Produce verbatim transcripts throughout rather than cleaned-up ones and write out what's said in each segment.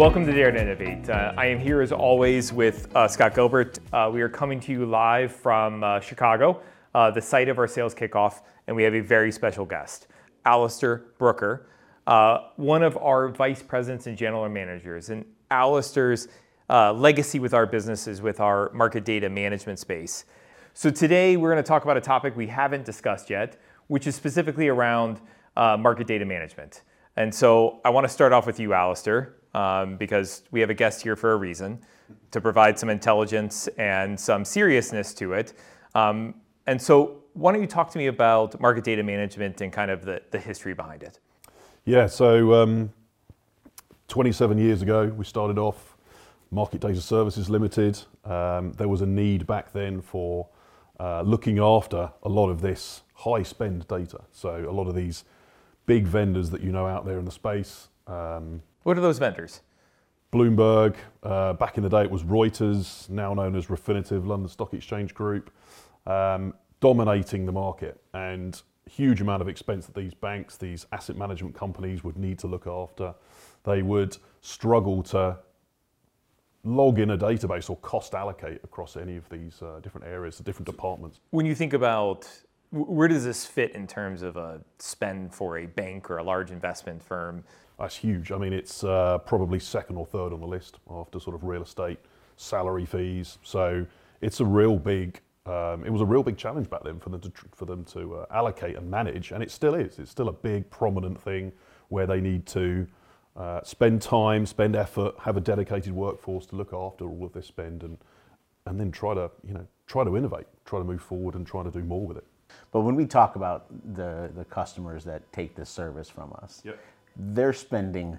Welcome to Dare to Innovate. Uh, I am here as always with uh, Scott Gilbert. Uh, we are coming to you live from uh, Chicago, uh, the site of our sales kickoff, and we have a very special guest, Alistair Brooker, uh, one of our vice presidents and general managers. And Alistair's uh, legacy with our business is with our market data management space. So today we're going to talk about a topic we haven't discussed yet, which is specifically around uh, market data management. And so I want to start off with you, Alistair. Um, because we have a guest here for a reason, to provide some intelligence and some seriousness to it. Um, and so why don't you talk to me about market data management and kind of the, the history behind it? Yeah, so um, twenty-seven years ago, we started off Market Data Services Limited. Um, there was a need back then for uh, looking after a lot of this high spend data. So a lot of these big vendors that you know out there in the space. Um, What are those vendors? Bloomberg, uh, back in the day it was Reuters, now known as Refinitiv, London Stock Exchange Group, um, dominating the market, and huge amount of expense that these banks, these asset management companies would need to look after. They would struggle to log in a database or cost allocate across any of these uh, different areas, the different departments. When you think about, where does this fit in terms of a spend for a bank or a large investment firm? That's huge. I mean, it's uh, probably second or third on the list after sort of real estate, salary fees. So it's a real big, um, it was a real big challenge back then for them to for them to uh, allocate and manage, and it still is. It's still a big, prominent thing where they need to uh, spend time, spend effort, have a dedicated workforce to look after all of this spend, and and then try to you know try to innovate, try to move forward, and try to do more with it. But when we talk about the the customers that take this service from us. Yep. They're spending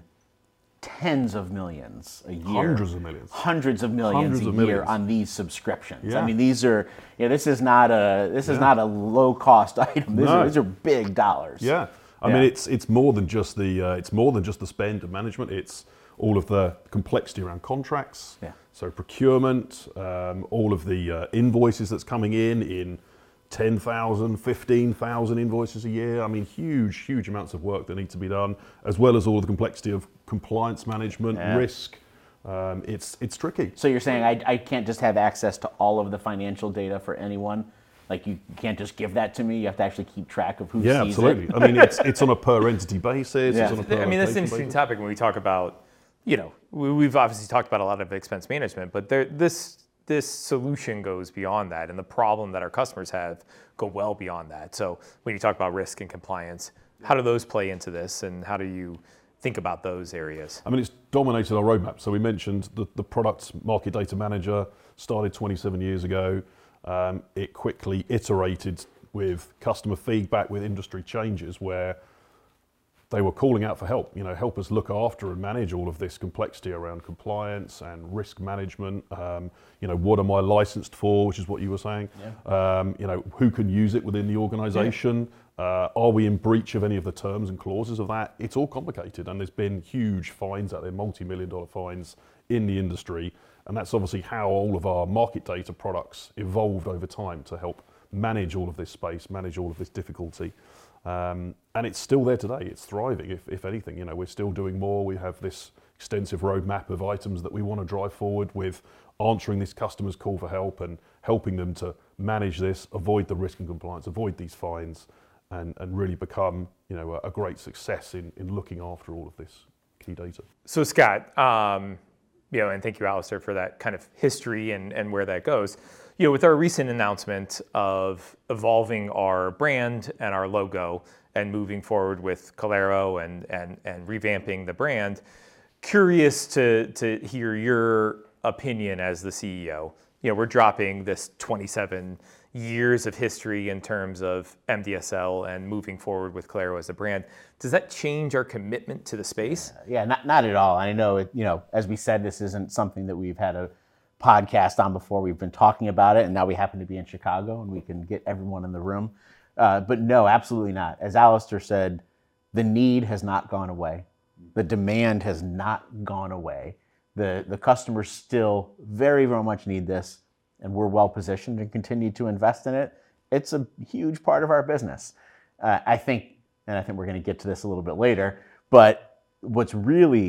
tens of millions a year. Hundreds of millions. Hundreds of millions Hundreds a of year millions. on these subscriptions. Yeah. I mean, these are, you know, this is not a, this is Yeah. not a low cost item. These, No. are, these are big dollars. Yeah, I Yeah. mean it's it's more than just the uh, it's more than just the spend and management. It's all of the complexity around contracts. Yeah. So procurement, um, all of the uh, invoices that's coming in in ten thousand, fifteen thousand invoices a year. I mean, huge, huge amounts of work that need to be done, as well as all the complexity of compliance management, Yeah. risk. Um, it's it's tricky. So you're saying I, I can't just have access to all of the financial data for anyone? Like you can't just give that to me? You have to actually keep track of who Yeah, sees absolutely. it? I mean, it's it's on a per entity basis. Yeah. It's on a per I mean, that's an location interesting basis. topic when we talk about, you know, we- we've obviously talked about a lot of expense management, but there, this this solution goes beyond that, and the problem that our customers have go well beyond that. So when you talk about risk and compliance, how do those play into this, and how do you think about those areas? I mean, it's dominated our roadmap. So we mentioned the, the product Market Data Manager started twenty-seven years ago. Um, it quickly iterated with customer feedback, with industry changes, where they were calling out for help. You know, help us look after and manage all of this complexity around compliance and risk management. Um, you know, what am I licensed for, which is what you were saying. Yeah. Um, you know, who can use it within the organisation? Uh, are we in breach of any of the terms and clauses of that? It's all complicated, and there's been huge fines out there, multi-million dollar fines in the industry, and that's obviously how all of our market data products evolved over time to help manage all of this space, manage all of this difficulty. Um, and it's still there today. It's thriving, if, if anything. You know, we're still doing more. We have this extensive roadmap of items that we want to drive forward with, answering this customer's call for help and helping them to manage this, avoid the risk and compliance, avoid these fines, and, and really become, you know, a, a great success in, in looking after all of this key data. So Scott, um, you know, and thank you, Alistair, for that kind of history and, and where that goes. You know, with our recent announcement of evolving our brand and our logo and moving forward with Calero and and and revamping the brand, curious to to hear your opinion as the C E O. You know, we're dropping this twenty-seven years of history in terms of M D S L and moving forward with Calero as a brand. Does that change our commitment to the space? Yeah, not not at all. I know it, you know, as we said, this isn't something that we've had a podcast on before. We've been talking about it, and now we happen to be in Chicago and we can get everyone in the room. Uh, but no, absolutely not. As Alistair said, the need has not gone away. The demand has not gone away. The the customers still very, very much need this, and we're well positioned and continue to invest in it. It's a huge part of our business. Uh, I think, and I think we're going to get to this a little bit later, but what's really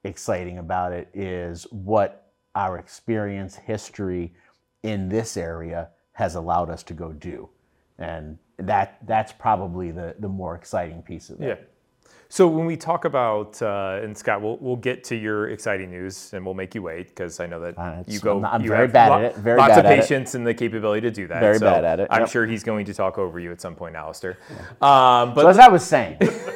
exciting about it is what our experience, history in this area has allowed us to go do. And that that's probably the, the more exciting piece of it. Yeah. So when we talk about, uh, and Scott, we'll, we'll get to your exciting news and we'll make you wait because I know that Uh, you it's- go, I'm not- I'm you very have bad lo- at it, very lots bad of at it. patience and the capability to do that. Very So bad at it, I'm yep. sure he's going to talk over you at some point, Alistair. Um, but So as I was saying,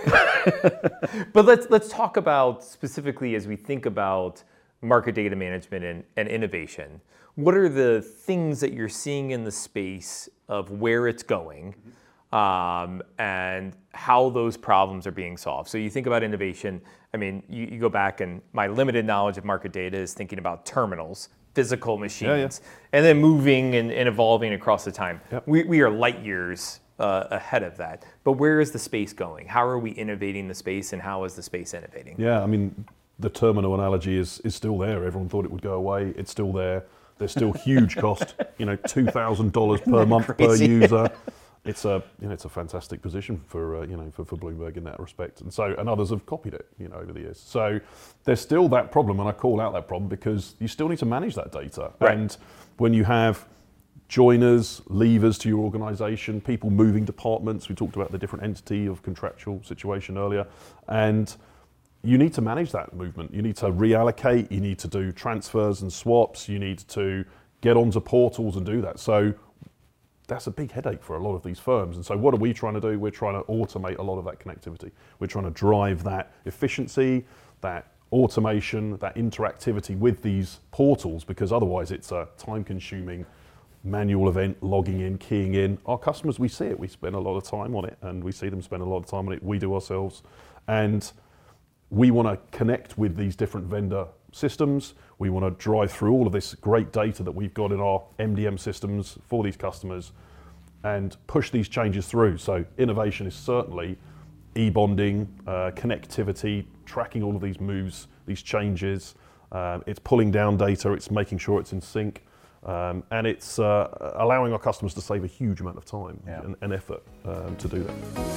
But let's let's talk about specifically as we think about market data management and, and innovation. What are the things that you're seeing in the space of where it's going, um, and how those problems are being solved? So you think about innovation. I mean, you, you go back, and my limited knowledge of market data is thinking about terminals, physical machines, Yeah, yeah. and then moving and, and evolving across the time. Yep. We we are light years Uh, ahead of that. But where is the space going? How are we innovating the space, and how is the space innovating? Yeah, I mean, the terminal analogy is is still there. Everyone thought it would go away. It's still there. There's still huge cost. You know, two thousand dollars per month crazy? per user. It's a you know it's a fantastic position for uh, you know for, for Bloomberg in that respect. And so and others have copied it you know over the years. So there's still that problem, and I call out that problem because you still need to manage that data. Right. And when you have joiners, leavers to your organization, people moving departments. We talked about the different entity of contractual situation earlier. And you need to manage that movement. You need to reallocate, you need to do transfers and swaps, you need to get onto portals and do that. So that's a big headache for a lot of these firms. And so what are we trying to do? We're trying to automate a lot of that connectivity. We're trying to drive that efficiency, that automation, that interactivity with these portals, because otherwise it's a time-consuming manual event, logging in, keying in. Our customers, we see it. We spend a lot of time on it, and we see them spend a lot of time on it. We do ourselves. And we want to connect with these different vendor systems. We want to drive through all of this great data that we've got in our M D M systems for these customers and push these changes through. So innovation is certainly e-bonding, uh, connectivity, tracking all of these moves, these changes. Um, it's pulling down data. It's making sure it's in sync. Um, and it's uh, allowing our customers to save a huge amount of time Yeah. and, and effort um, to do that.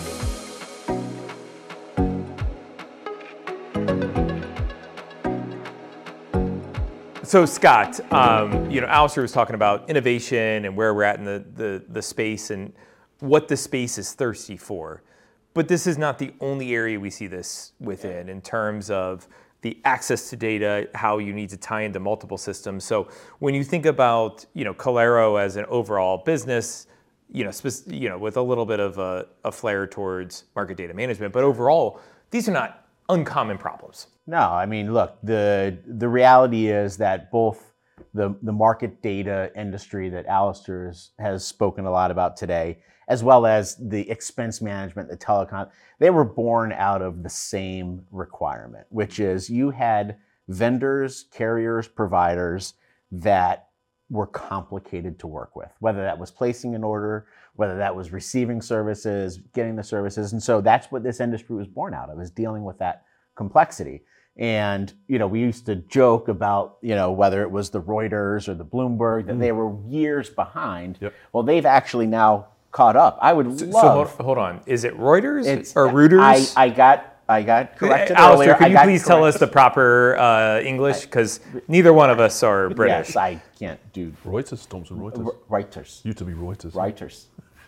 So Scott, um, you know, Alistair was talking about innovation and where we're at in the, the, the space and what the space is thirsty for. But this is not the only area we see this within in terms of the access to data, how you need to tie into multiple systems. So when you think about, you know, Kalero as an overall business, you know, spec- you know, with a little bit of a, a flair towards market data management, but overall, these are not uncommon problems. no, I mean, look, the the reality is that both the, the market data industry that Alistair has, has spoken a lot about today, as well as the expense management, the telecom, they were born out of the same requirement, which is you had vendors, carriers, providers that were complicated to work with, whether that was placing an order, whether that was receiving services, getting the services. And so that's what this industry was born out of, is dealing with that complexity. And, you know, we used to joke about, you know, whether it was the Reuters or the Bloomberg, that they were years behind. Yep. Well, they've actually now caught up. I would So love. hold, hold on, is it Reuters It's- or Reuters? I, I got I got corrected Alistair, earlier. could I you got please tell us corrected. the proper uh, English? Because neither one of us are British. Yes, I can't do Reuters, Thomson Reuters. R- Reuters. Used to be Reuters. Writers.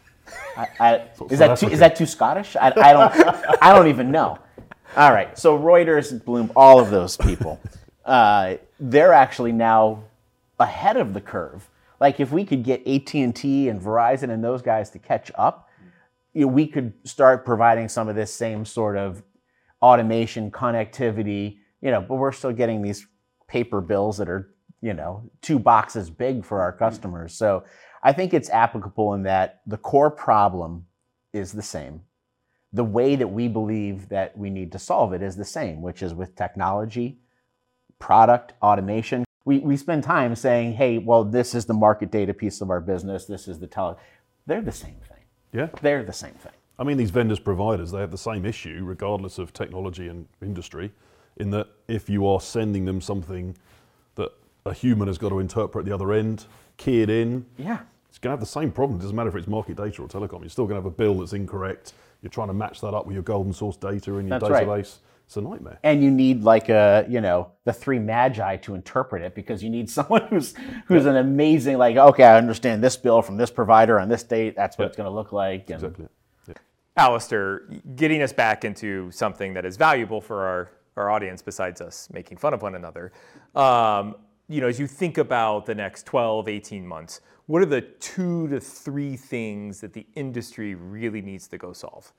I, I, is South that too, Africa. is that too Scottish? I, I don't I don't even know. All right, so Reuters, Bloom, all of those people, uh, they're actually now ahead of the curve. Like if we could get A T and T and Verizon and those guys to catch up, you know, we could start providing some of this same sort of automation, connectivity. You know, but we're still getting these paper bills that are, you know, two boxes big for our customers. So I think it's applicable in that the core problem is the same. The way that we believe that we need to solve it is the same, which is with technology, product, automation. We, we spend time saying, hey, well, this is the market data piece of our business. This is the tele. They're the same thing. Yeah. They're the same thing. I mean, these vendors, providers, they have the same issue regardless of technology and industry, in that if you are sending them something that a human has got to interpret at the other end, key it in, Yeah. it's going to have the same problem. It doesn't matter if it's market data or telecom. You're still going to have a bill that's incorrect. You're trying to match that up with your golden source data in your That's right. database. it's a nightmare. And you need like a, you know, the three magi to interpret it, because you need someone who's who's an amazing, like, okay, I understand this bill from this provider on this date. That's what Yeah. it's going to look like. And Exactly. Yeah. Alistair, getting us back into something that is valuable for our, our audience besides us making fun of one another. Um, you know, as you think about the next twelve, eighteen months, what are the two to three things that the industry really needs to go solve?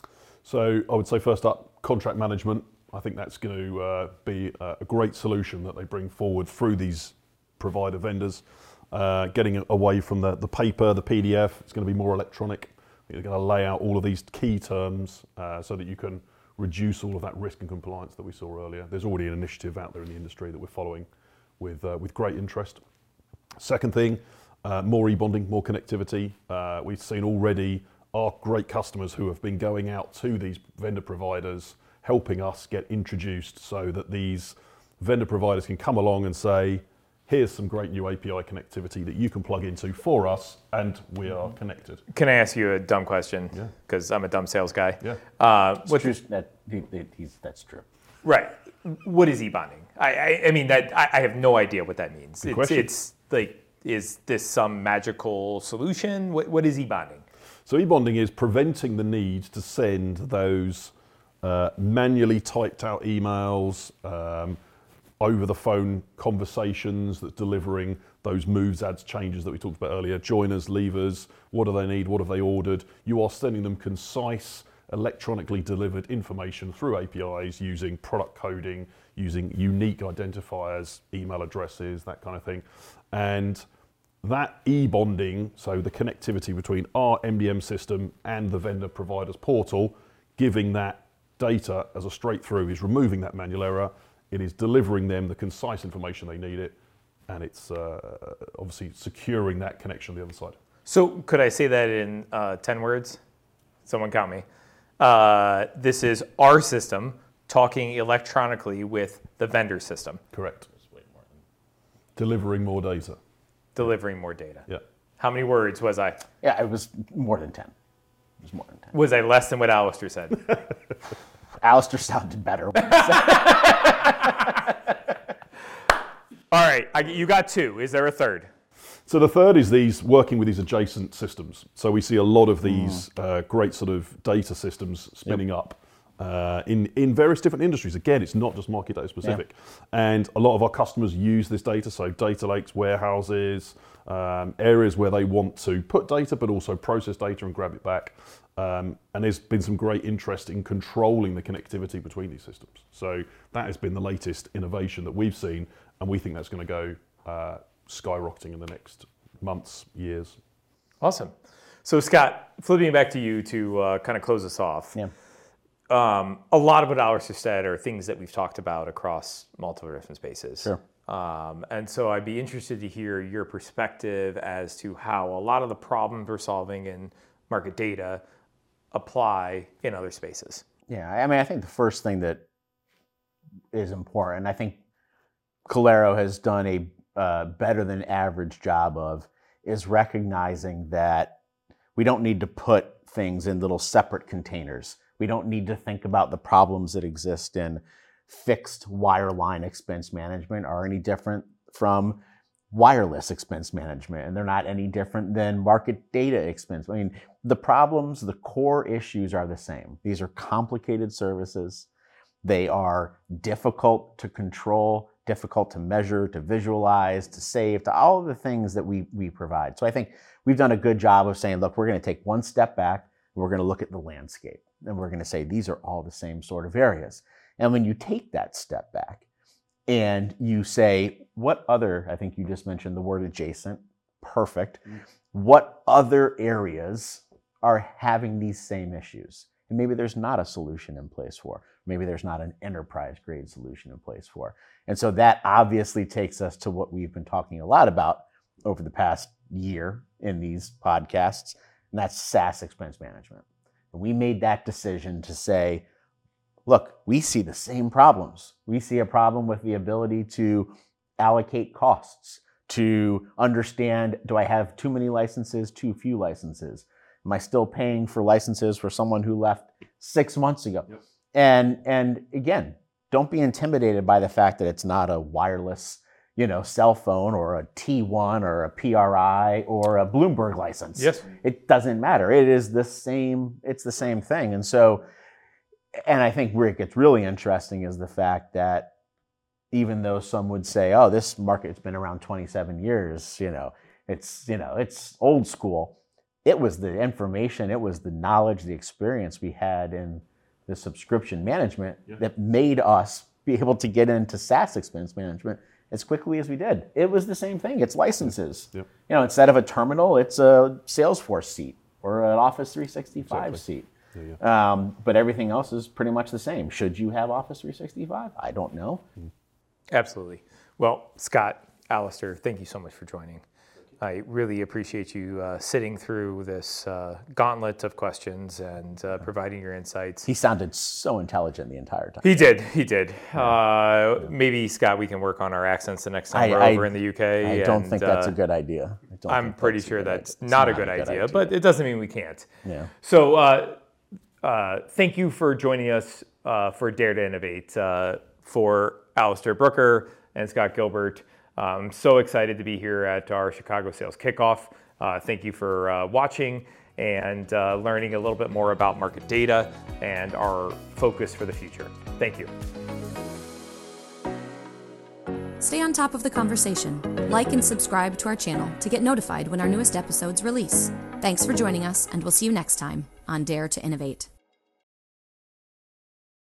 So I would say first up, contract management. I think that's going to uh, be a great solution that they bring forward through these provider vendors. Uh, getting away from the, the paper, the P D F, it's going to be more electronic. You're going to lay out all of these key terms uh, so that you can reduce all of that risk and compliance that we saw earlier. There's already an initiative out there in the industry that we're following with uh, with great interest. Second thing, uh, more e-bonding, more connectivity. Uh, we've seen already our great customers who have been going out to these vendor providers, helping us get introduced so that these vendor providers can come along and say, here's some great new A P I connectivity that you can plug into for us, and we are connected. Can I ask you a dumb question? Yeah. Because I'm a dumb sales guy. Yeah. Uh, what, true, that, he, he's, that's true. right. What is e-bonding? I, I, I mean, that I, I have no idea what that means. Good It's, question. it's like, is this some magical solution? What, what is e-bonding? So e-bonding is preventing the need to send those uh, manually typed out emails, um, over the phone conversations that's delivering those moves, adds, changes that we talked about earlier, joiners, leavers, what do they need, what have they ordered. You are sending them concise, electronically delivered information through A P Is using product coding, using unique identifiers, email addresses, that kind of thing. And that e-bonding, so the connectivity between our M D M system and the vendor provider's portal, giving that data as a straight through, is removing that manual error. It is delivering them the concise information they need it, and it's uh, obviously securing that connection on the other side. So could I say that in uh, ten words? Someone count me. Uh, this is our system talking electronically with the vendor system, Correct. Delivering more data. delivering more data. Yeah. How many words was I? Yeah, it was more than ten. It was more than ten. Was I less than what Alistair said? Alistair sounded better. All right, I, you got two. Is there a third? So the third is these working with these adjacent systems. So we see a lot of these uh, great sort of data systems spinning yep. up uh, in, in various different industries. Again, it's not just market data specific. Yeah. And a lot of our customers use this data, so data lakes, warehouses, um, areas where they want to put data but also process data and grab it back. Um, and there's been some great interest in controlling the connectivity between these systems. So that has been the latest innovation that we've seen, and we think that's going to go uh, skyrocketing in the next months, years. Awesome. So Scott, flipping back to you to uh, kind of close us off. Yeah. Um, a lot of what Alistair said are things that we've talked about across multiple different spaces. Sure. Um, and so I'd be interested to hear your perspective as to how a lot of the problems we're solving in market data apply in other spaces. Yeah, I mean, I think the first thing that is important, I think Calero has done a uh, better than average job of, is recognizing that we don't need to put things in little separate containers. We don't need to think about the problems that exist in fixed wireline expense management are any different from wireless expense management, and they're not any different than market data expense. I mean, the problems, the core issues are the same. These are complicated services. They are difficult to control, difficult to measure, to visualize, to save, to all of the things that we, we provide. So I think we've done a good job of saying, look, we're going to take one step back, and we're going to look at the landscape, and we're going to say these are all the same sort of areas. And when you take that step back and you say, what other, I think you just mentioned the word adjacent, perfect. Mm-hmm. What other areas are having these same issues? And maybe there's not a solution in place for, maybe there's not an enterprise grade solution in place for. And so that obviously takes us to what we've been talking a lot about over the past year in these podcasts, and that's SaaS expense management. And we made that decision to say, look, we see the same problems. We see a problem with the ability to allocate costs, to understand, do I have too many licenses, too few licenses? Am I still paying for licenses for someone who left six months ago? Yep. and and again, don't be intimidated by the fact that it's not a wireless, you know, cell phone or a T one or a P R I or a Bloomberg license. Yes. It doesn't matter. It is the same, it's the same thing. And so, and I think where it gets really interesting is the fact that even though some would say, oh, this market's been around twenty-seven years, you know, it's, you know, it's old school. It was the information, it was the knowledge, the experience we had in the subscription management yeah. that made us be able to get into SaaS expense management as quickly as we did. It was the same thing. It's licenses. Yep. You know, instead of a terminal, it's a Salesforce seat or an Office three sixty-five exactly. seat. Yeah, yeah. Um, but everything else is pretty much the same. Should you have Office three sixty-five? I don't know. Absolutely. Well, Scott, Alistair, thank you so much for joining. I really appreciate you uh, sitting through this uh, gauntlet of questions and uh, providing your insights. He sounded so intelligent the entire time. He did. He did. Yeah. Uh, yeah. Maybe, Scott, we can work on our accents the next time I, we're I, over in the U K. I don't and, think that's uh, a good idea. I don't I'm pretty that's sure a that's not, not, not a good, a good idea, idea, but it doesn't mean we can't. Yeah. So uh, uh, thank you for joining us uh, for Dare to Innovate. Uh, for Alistair Brooker and Scott Gilbert. I'm so excited to be here at our Chicago Sales Kickoff. Uh, thank you for uh, watching and uh, learning a little bit more about market data and our focus for the future. Thank you. Stay on top of the conversation. Like and subscribe to our channel to get notified when our newest episodes release. Thanks for joining us, and we'll see you next time on Dare to Innovate.